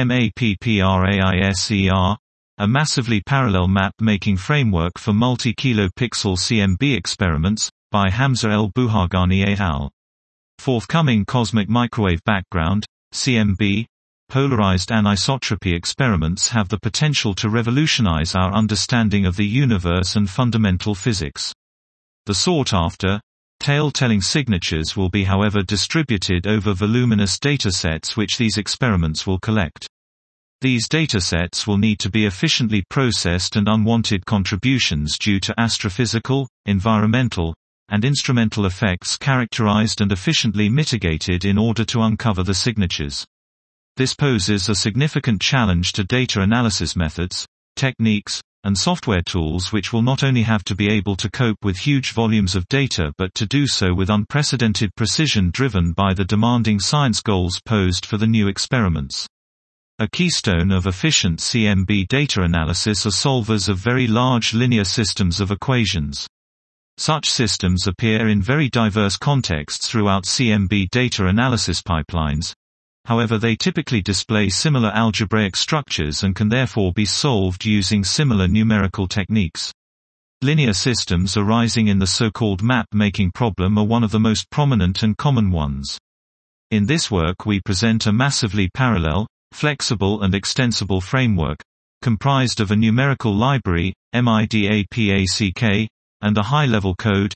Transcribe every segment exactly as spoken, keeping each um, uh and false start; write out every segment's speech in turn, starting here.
MAPPRAISER, a massively parallel map-making framework for multi-kilopixel C M B experiments, by Hamza El-Bouhagani et al. Forthcoming cosmic microwave background, C M B, polarized anisotropy experiments have the potential to revolutionize our understanding of the universe and fundamental physics. The sought-after, tale-telling signatures will be however distributed over voluminous datasets which these experiments will collect. These datasets will need to be efficiently processed, and unwanted contributions due to astrophysical, environmental, and instrumental effects characterized and efficiently mitigated in order to uncover the signatures. This poses a significant challenge to data analysis methods, techniques, and software tools which will not only have to be able to cope with huge volumes of data but to do so with unprecedented precision driven by the demanding science goals posed for the new experiments. A keystone of efficient C M B data analysis are solvers of very large linear systems of equations. Such systems appear in very diverse contexts throughout C M B data analysis pipelines. However, they typically display similar algebraic structures and can therefore be solved using similar numerical techniques. Linear systems arising in the so-called map-making problem are one of the most prominent and common ones. In this work we present a massively parallel, flexible and extensible framework, comprised of a numerical library, MIDAPACK, and a high-level code,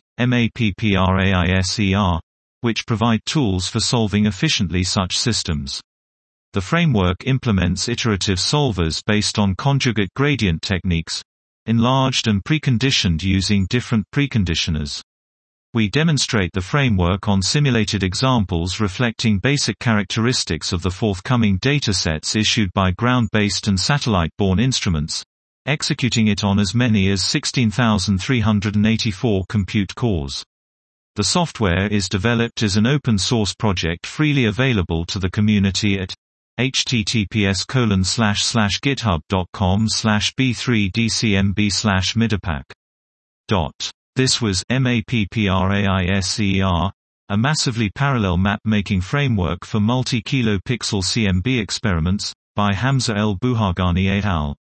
MAPPRAISER, which provide tools for solving efficiently such systems. The framework implements iterative solvers based on conjugate gradient techniques, enlarged and preconditioned using different preconditioners. We demonstrate the framework on simulated examples reflecting basic characteristics of the forthcoming datasets issued by ground-based and satellite-borne instruments, executing it on as many as sixteen thousand three hundred eighty-four compute cores. The software is developed as an open-source project freely available to the community at https colon slash slash github dot com slash b three d c m b slash midapack. This was MAPPRAISER, a massively parallel map-making framework for multi-kilopixel C M B experiments, by Hamza El-Bouhagani et al.